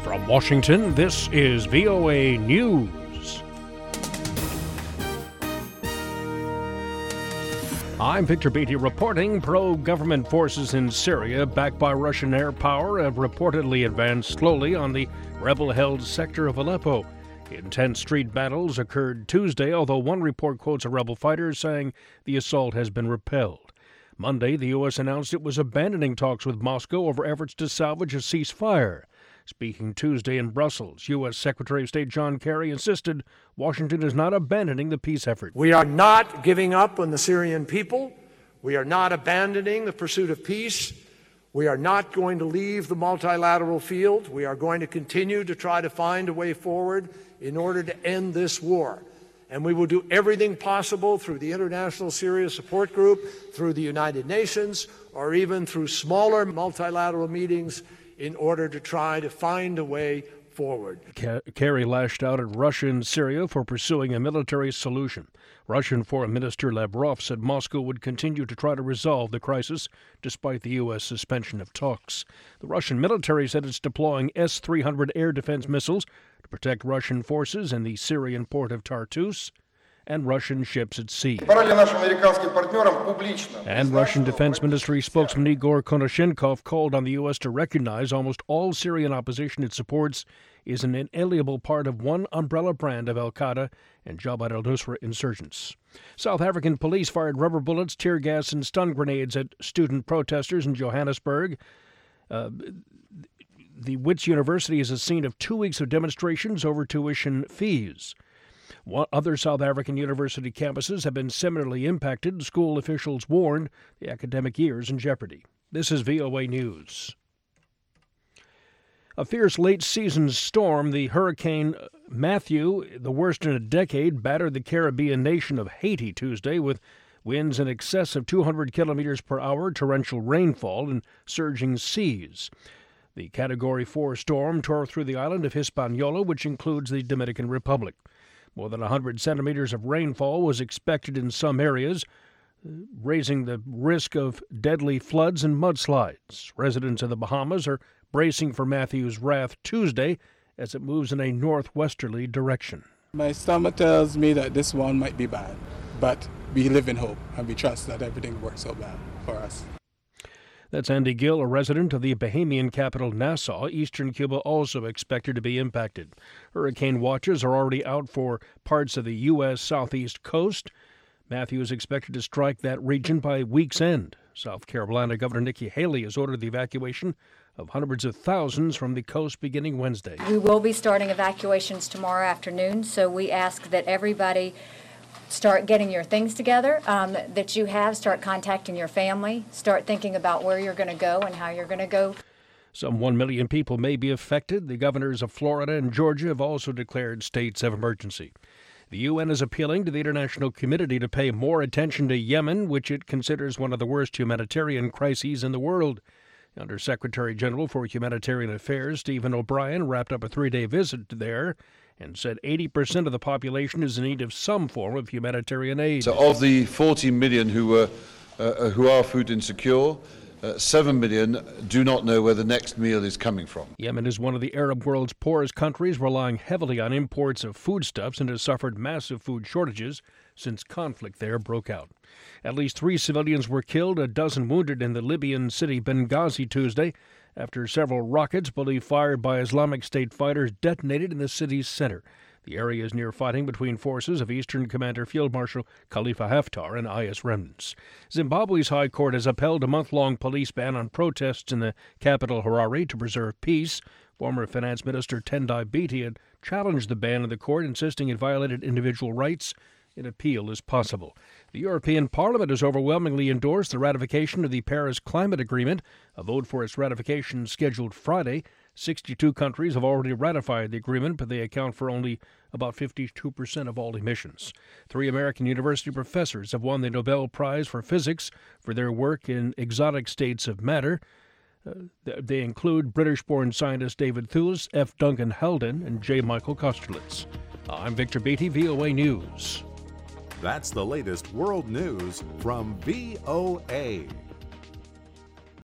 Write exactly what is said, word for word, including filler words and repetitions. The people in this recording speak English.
From Washington, this is V O A News. I'm Victor Beatty reporting. Pro-government forces in Syria, backed by Russian air power, have reportedly advanced slowly on the rebel-held sector of Aleppo. Intense street battles occurred Tuesday, although one report quotes a rebel fighter saying the assault has been repelled. Monday, the U S announced it was abandoning talks with Moscow over efforts to salvage a ceasefire. Speaking Tuesday in Brussels, U S Secretary of State John Kerry insisted Washington is not abandoning the peace effort. We are not giving up on the Syrian people. We are not abandoning the pursuit of peace. We are not going to leave the multilateral field. We are going to continue to try to find a way forward in order to end this war. And we will do everything possible through the International Syria Support Group, through the United Nations, or even through smaller multilateral meetings in order to try to find a way forward. Kerry lashed out at Russia and Syria for pursuing a military solution. Russian Foreign Minister Lavrov said Moscow would continue to try to resolve the crisis despite the U S suspension of talks. The Russian military said it's deploying S three hundred air defense missiles to protect Russian forces in the Syrian port of Tartus and Russian ships at sea. And Russian Defense Ministry spokesman Igor Konashenkov called on the U S to recognize almost all Syrian opposition it supports is an inalienable part of one umbrella brand of al-Qaeda and Jabhat al-Nusra insurgents. South African police fired rubber bullets, tear gas, and stun grenades at student protesters in Johannesburg. Uh, the Wits University is a scene of two weeks of demonstrations over tuition fees. While other South African university campuses have been similarly impacted, school officials warned the academic year is in jeopardy. This is V O A News. A fierce late-season storm, the Hurricane Matthew, the worst in a decade, battered the Caribbean nation of Haiti Tuesday with winds in excess of two hundred kilometers per hour, torrential rainfall, and surging seas. The Category four storm tore through the island of Hispaniola, which includes the Dominican Republic. More than one hundred centimeters of rainfall was expected in some areas, raising the risk of deadly floods and mudslides. Residents of the Bahamas are bracing for Matthew's wrath Tuesday as it moves in a northwesterly direction. My stomach tells me that this one might be bad, but we live in hope and we trust that everything works out bad for us. That's Andy Gill, a resident of the Bahamian capital Nassau. Eastern Cuba also expected to be impacted. Hurricane watches are already out for parts of the U S southeast coast. Matthew is expected to strike that region by week's end. South Carolina Governor Nikki Haley has ordered the evacuation of hundreds of thousands from the coast beginning Wednesday. We will be starting evacuations tomorrow afternoon, so we ask that everybody start getting your things together um, that you have, start contacting your family, start thinking about where you're going to go and how you're going to go. Some one million people may be affected. The governors of Florida and Georgia have also declared states of emergency. The U N is appealing to the international community to pay more attention to Yemen, which it considers one of the worst humanitarian crises in the world. Under-Secretary General for Humanitarian Affairs Stephen O'Brien wrapped up a three-day visit there and said eighty percent of the population is in need of some form of humanitarian aid. So of the forty million who, uh, uh, who are food insecure, uh, seven million do not know where the next meal is coming from. Yemen is one of the Arab world's poorest countries, relying heavily on imports of foodstuffs and has suffered massive food shortages since conflict there broke out. At least three civilians were killed, a dozen wounded in the Libyan city Benghazi Tuesday after several rockets believed fired by Islamic State fighters detonated in the city's center. The area is near fighting between forces of Eastern Commander Field Marshal Khalifa Haftar and I S remnants. Zimbabwe's High Court has upheld a month-long police ban on protests in the capital Harare to preserve peace. Former Finance Minister Tendai Biti had challenged the ban in the court, insisting it violated individual rights. An appeal is possible. The European Parliament has overwhelmingly endorsed the ratification of the Paris Climate Agreement. A vote for its ratification scheduled Friday. sixty-two countries have already ratified the agreement, but they account for only about fifty-two percent of all emissions. Three American university professors have won the Nobel Prize for Physics for their work in exotic states of matter. Uh, they include British-born scientist David Thewlis, F. Duncan Haldane, and J. Michael Kosterlitz. I'm Victor Beatty, V O A News. That's the latest world news from V O A.